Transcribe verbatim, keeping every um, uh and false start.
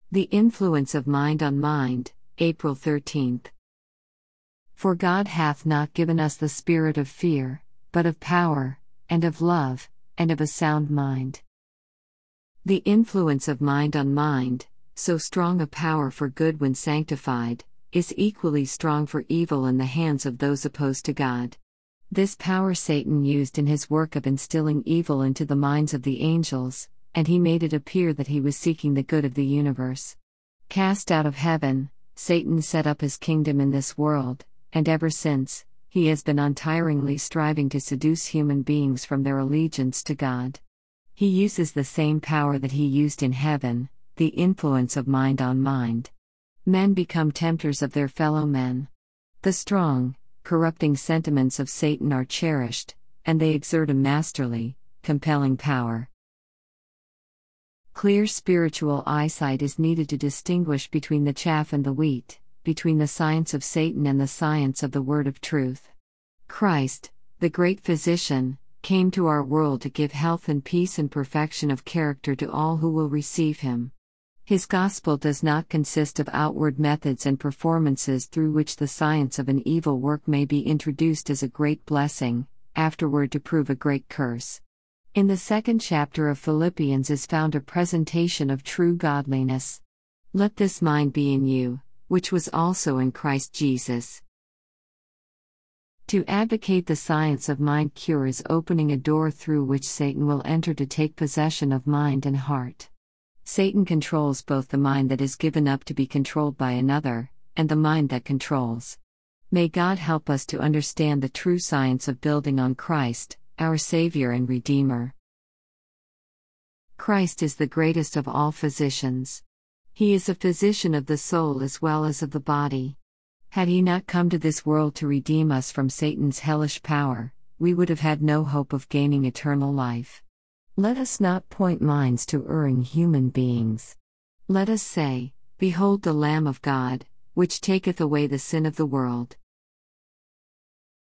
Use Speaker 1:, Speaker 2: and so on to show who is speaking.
Speaker 1: The influence of mind on mind, April thirteenth. For God hath not given us the spirit of fear, but of power, and of love, and of a sound mind. The influence of mind on mind, so strong a power for good when sanctified, is equally strong for evil in the hands of those opposed to God. This power Satan used in his work of instilling evil into the minds of the angels, and he made it appear that he was seeking the good of the universe. Cast out of heaven, Satan set up his kingdom in this world, and ever since, he has been untiringly striving to seduce human beings from their allegiance to God. He uses the same power that he used in heaven, the influence of mind on mind. Men become tempters of their fellow men. The strong, corrupting sentiments of Satan are cherished, and they exert a masterly, compelling power. Clear spiritual eyesight is needed to distinguish between the chaff and the wheat, between the science of Satan and the science of the word of truth. Christ, the great physician, came to our world to give health and peace and perfection of character to all who will receive him. His gospel does not consist of outward methods and performances through which the science of an evil work may be introduced as a great blessing, afterward to prove a great curse. In the second chapter of Philippians is found a presentation of true godliness. Let this mind be in you, which was also in Christ Jesus. To advocate the science of mind cure is opening a door through which Satan will enter to take possession of mind and heart. Satan controls both the mind that is given up to be controlled by another, and the mind that controls. May God help us to understand the true science of building on Christ, our Savior and Redeemer. Christ is the greatest of all physicians. He is a physician of the soul as well as of the body. Had he not come to this world to redeem us from Satan's hellish power, we would have had no hope of gaining eternal life. Let us not point minds to erring human beings. Let us say, Behold the Lamb of God, which taketh away the sin of the world.